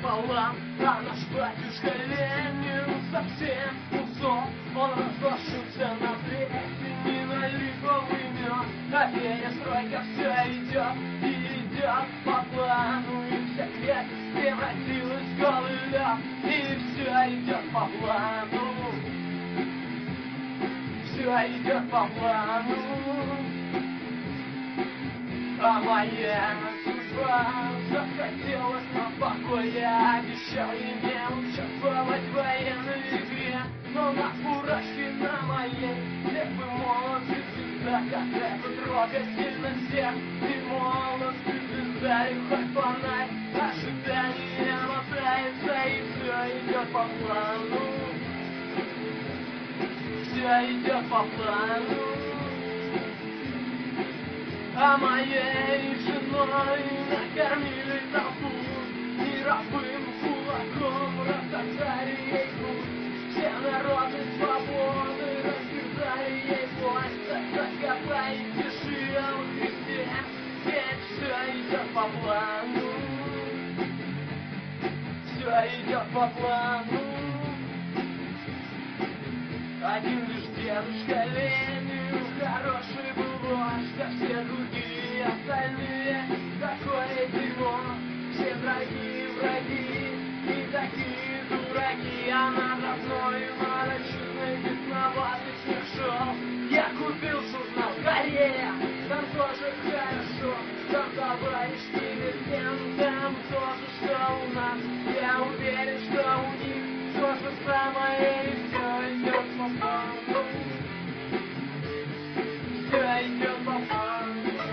пополам, а наш батюшка Ленин совсем усох. Он разошился на плесени, на липовый мед, а перестройка все идет и идет по плану, и вся грязь превратилась в голый лед, и все идет по плану, все идет по плану. А моя судьба захотелось на покоя, обещал ей не участвовать в военной игре, но на фуражке на моей лет бы молод и звезда, какая-то трогательно всех, и молод и звезда, и хоть фонарь, ожидание мотается, и все идет по плану, все идет по плану. А моей женой накормили толпу, мировым кулаком растоптали ей путь. Все народы свободы раздержали ей власть. Закопай, пиши о Христе, ведь все идет по плану, все идет по плану. Один лишь дедушка Ленин хороший был вождь, а все другие остальные такое дерьмо. Все враги и такие дураки, а над родной малочистой бесноватый снег шел. Я купил журнал «Корея», там тоже хорошо, там товарищи везде, там тоже что у нас. Я уверен, что у них то же самое, и все идет по плану, все идет по плану.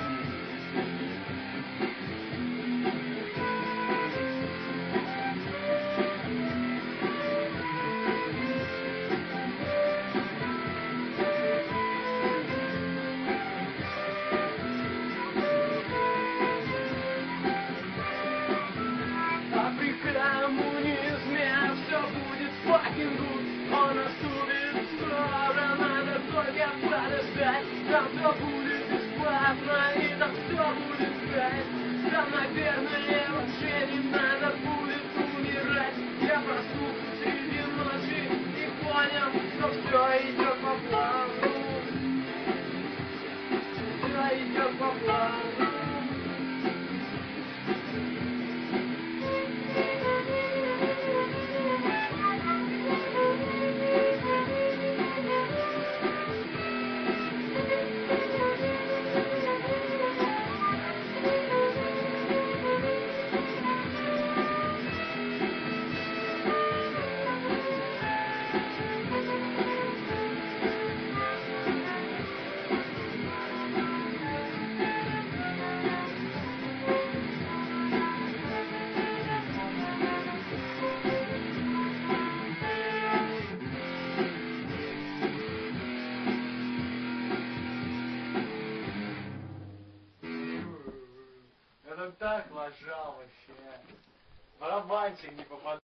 А при коммунизме все будет fucking good. Он наступит скоро, надо только подождать. Там все будет бесплатно, и там все будет грязь. Там, наверное, вообще не надо будет умирать. Я проснулся среди ночи и понял, что все идет по плану, все идет по плану. Это так лажал вообще. Барабанчик не попадает.